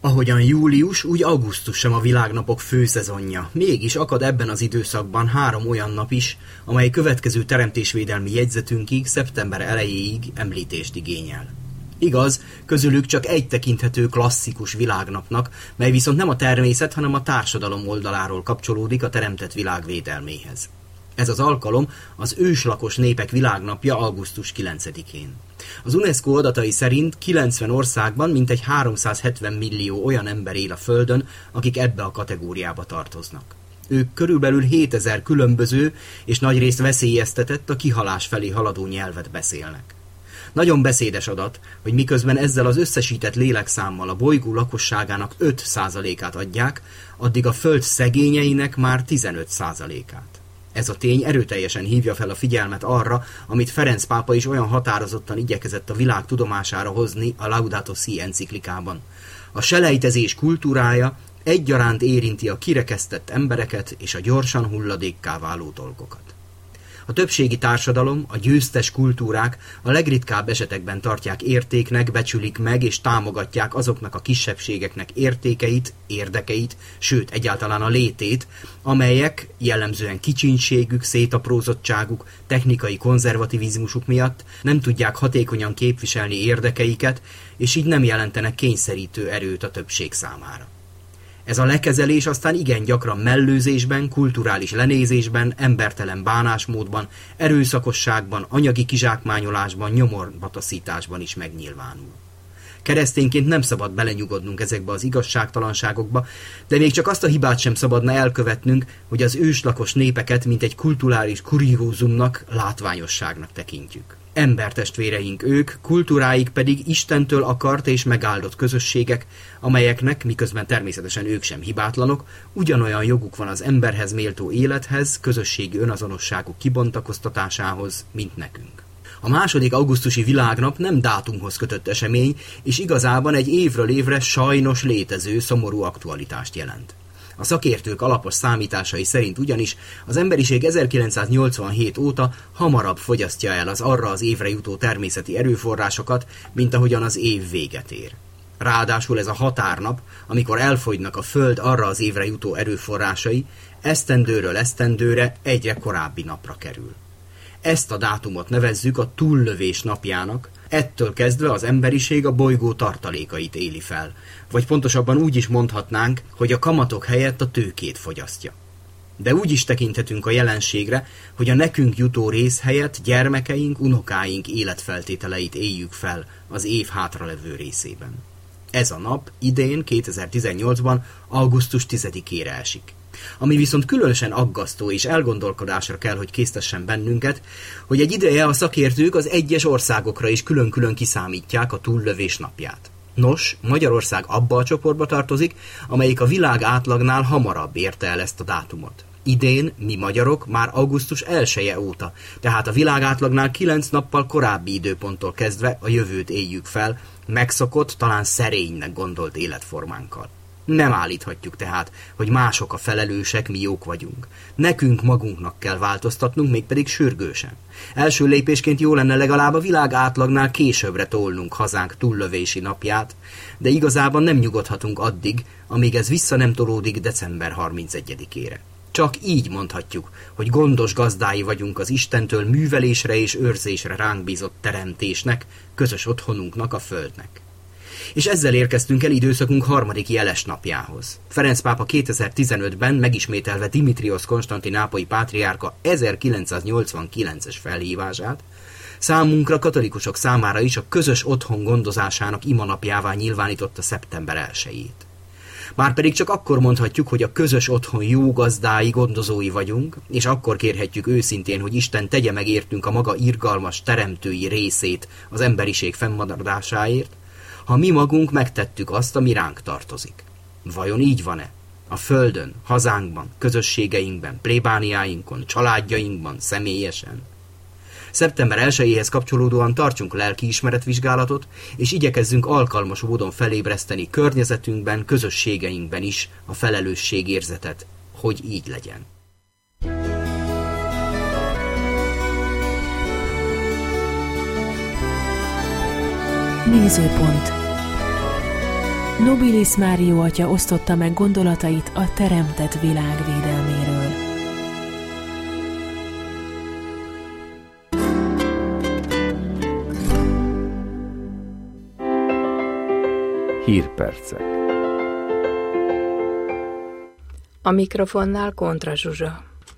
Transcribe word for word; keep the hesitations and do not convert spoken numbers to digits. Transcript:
Ahogyan július, úgy augusztus sem a világnapok főszezonja. Mégis akad ebben az időszakban három olyan nap is, amely következő teremtésvédelmi jegyzetünkig, szeptember elejéig említést igényel. Igaz, közülük csak egy tekinthető klasszikus világnapnak, mely viszont nem a természet, hanem a társadalom oldaláról kapcsolódik a teremtett világ védelméhez. Ez az alkalom az őslakos népek világnapja augusztus kilencedikén. Az UNESCO adatai szerint kilencven országban mintegy háromszázhetven millió olyan ember él a Földön, akik ebbe a kategóriába tartoznak. Ők körülbelül hétezer különböző és nagyrészt veszélyeztetett, a kihalás felé haladó nyelvet beszélnek. Nagyon beszédes adat, hogy miközben ezzel az összesített lélekszámmal a bolygó lakosságának öt százalékát adják, addig a Föld szegényeinek már tizenöt százalékát. Ez a tény erőteljesen hívja fel a figyelmet arra, amit Ferenc pápa is olyan határozottan igyekezett a világ tudomására hozni a Laudato Si enciklikában. A selejtezés kultúrája egyaránt érinti a kirekesztett embereket és a gyorsan hulladékká váló dolgokat. A többségi társadalom, a győztes kultúrák a legritkább esetekben tartják értéknek, becsülik meg és támogatják azoknak a kisebbségeknek értékeit, érdekeit, sőt egyáltalán a létét, amelyek jellemzően kicsinségük, szétaprózottságuk, technikai konzervativizmusuk miatt nem tudják hatékonyan képviselni érdekeiket, és így nem jelentenek kényszerítő erőt a többség számára. Ez a lekezelés aztán igen gyakran mellőzésben, kulturális lenézésben, embertelen bánásmódban, erőszakosságban, anyagi kizsákmányolásban, nyomorbataszításban is megnyilvánul. Keresztényként nem szabad belenyugodnunk ezekbe az igazságtalanságokba, de még csak azt a hibát sem szabadna elkövetnünk, hogy az őslakos népeket mint egy kulturális kuriózumnak, látványosságnak tekintjük. Embertestvéreink ők, kultúráik pedig Istentől akart és megáldott közösségek, amelyeknek, miközben természetesen ők sem hibátlanok, ugyanolyan joguk van az emberhez méltó élethez, közösségi önazonosságuk kibontakoztatásához, mint nekünk. A második augusztusi világnap nem dátumhoz kötött esemény, és igazában egy évről évre sajnos létező, szomorú aktualitást jelent. A szakértők alapos számításai szerint ugyanis az emberiség ezerkilencszáznyolcvanhét óta hamarabb fogyasztja el az arra az évre jutó természeti erőforrásokat, mint ahogyan az év véget ér. Ráadásul ez a határnap, amikor elfogynak a Föld arra az évre jutó erőforrásai, esztendőről esztendőre egyre korábbi napra kerül. Ezt a dátumot nevezzük a túllövés napjának, ettől kezdve az emberiség a bolygó tartalékait éli fel, vagy pontosabban úgy is mondhatnánk, hogy a kamatok helyett a tőkét fogyasztja. De úgy is tekinthetünk a jelenségre, hogy a nekünk jutó rész helyett gyermekeink, unokáink életfeltételeit éljük fel az év hátralevő részében. Ez a nap idén, kétezer-tizennyolcban augusztus tizedikére esik. Ami viszont különösen aggasztó és elgondolkodásra kell, hogy késztessen bennünket, hogy egy ideje a szakértők az egyes országokra is külön-külön kiszámítják a túllövés napját. Nos, Magyarország abba a csoportba tartozik, amelyik a világ átlagnál hamarabb érte el ezt a dátumot. Idén mi magyarok már augusztus elseje óta, tehát a világ átlagnál kilenc nappal korábbi időponttól kezdve a jövőt éljük fel, megszokott, talán szerénynek gondolt életformánkkal. Nem állíthatjuk tehát, hogy mások a felelősek, mi jók vagyunk. Nekünk magunknak kell változtatnunk, mégpedig sürgősen. Első lépésként jó lenne legalább a világ átlagnál későbbre tolnunk hazánk túllövési napját, de igazában nem nyugodhatunk addig, amíg ez vissza nem tolódik december harmincegyedikére. Csak így mondhatjuk, hogy gondos gazdái vagyunk az Istentől művelésre és őrzésre ránk bízott teremtésnek, közös otthonunknak, a Földnek. És ezzel érkeztünk el időszakunk harmadik jeles napjához. Ferenc pápa kétezer-tizenötben megismételve Dimitriosz konstantinápolyi pátriárka ezerkilencszáznyolcvankilences felhívását, számunkra katolikusok számára is a közös otthon gondozásának imanapjává nyilvánította szeptember elsejét. Márpedig csak akkor mondhatjuk, hogy a közös otthon jó gazdái, gondozói vagyunk, és akkor kérhetjük őszintén, hogy Isten tegye meg értünk a maga irgalmas teremtői részét az emberiség fennmaradásáért, ha mi magunk megtettük azt, ami ránk tartozik. Vajon így van-e? A Földön, hazánkban, közösségeinkben, plébániáinkon, családjainkban, személyesen? Szeptember elsejéhez kapcsolódóan tartsunk lelkiismeretvizsgálatot, és igyekezzünk alkalmas módon felébreszteni környezetünkben, közösségeinkben is a felelősségérzetet, hogy így legyen. Nézőpont. Nobilis Mário atya osztotta meg gondolatait a teremtett világ védelméről. Hírpercek. A mikrofonnál Kontra Zsuzsa.